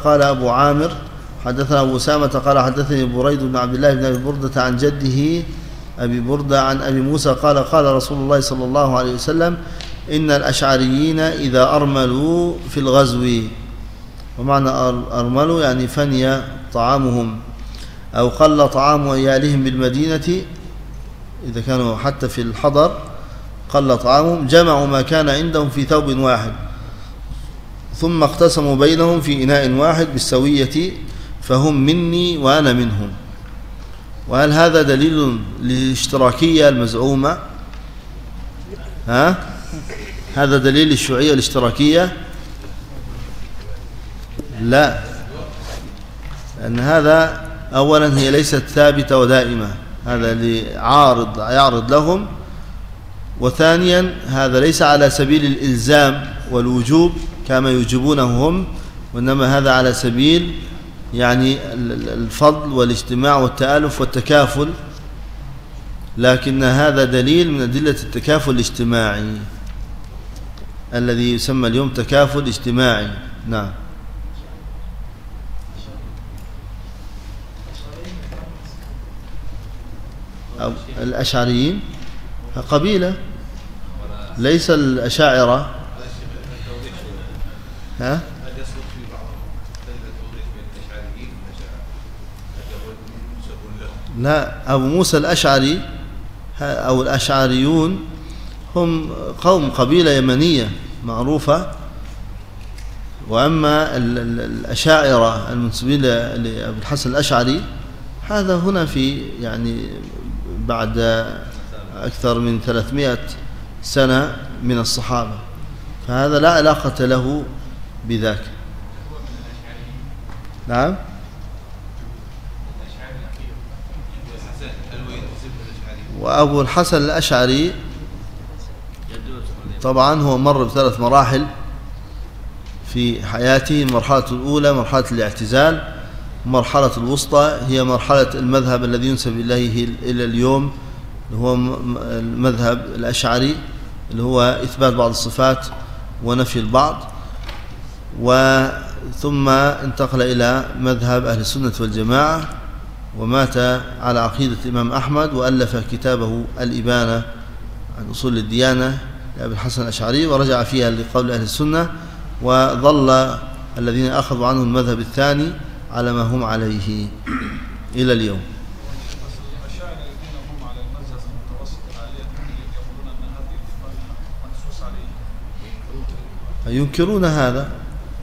قال أبو عامر حدثنا أبو أسامة قال حدثني بريد بن عبد الله بن أبي بردة عن جده أبي بردة عن أبي موسى قال قال رسول الله صلى الله عليه وسلم إن الأشعريين إذا أرملوا في الغزو، ومعنى أرملوا يعني فني طعامهم أو قل طعام عيالهم بالمدينة، إذا كانوا حتى في الحضر قل طعامهم، جمعوا ما كان عندهم في ثوب واحد ثم اقتسموا بينهم في إناء واحد بالسوية، فهم مني وأنا منهم. وهل هذا دليل للاشتراكية المزعومة؟ هذا دليل الشيوعية الاشتراكية؟ لا، لأن هذا أولا هي ليست ثابتة ودائمة، هذا اللي يعرض لهم، وثانيا هذا ليس على سبيل الإلزام والوجوب كما يوجبونه هم، وإنما هذا على سبيل يعني الفضل والاجتماع والتآلف والتكافل، لكن هذا دليل من أدلة التكافل الاجتماعي الذي يسمى اليوم تكافل اجتماعي. نعم. الأشعريين قبيلة، ليس الأشاعرة. لا، أبو موسى الأشعري أو الأشعريون هم قبيلة يمنية معروفة، وأما الأشاعرة المنسوبين لأبو الحسن الأشعري هذا هنا في يعني بعد أكثر من 300 سنة من الصحابة، فهذا لا علاقة له بذاك. نعم. وأبو الحسن الأشعري طبعا هو مر بثلاث مراحل في حياته. المرحلة الأولى مرحلة الاعتزال، المرحلة الوسطى هي مرحلة المذهب الذي ينسب إليه إلى اليوم، اللي هو المذهب الأشعري، اللي هو إثبات بعض الصفات ونفي البعض، ثم انتقل إلى مذهب أهل السنة والجماعة، ومات على عقيدة الإمام أحمد، وألف كتابه الإبانة عن أصول الديانة لأبي الحسن الأشعري، ورجع فيها لقول أهل السنة، وظل الذين أخذوا عنه المذهب الثاني على ما هم عليه إلى اليوم. ينكرون هذا.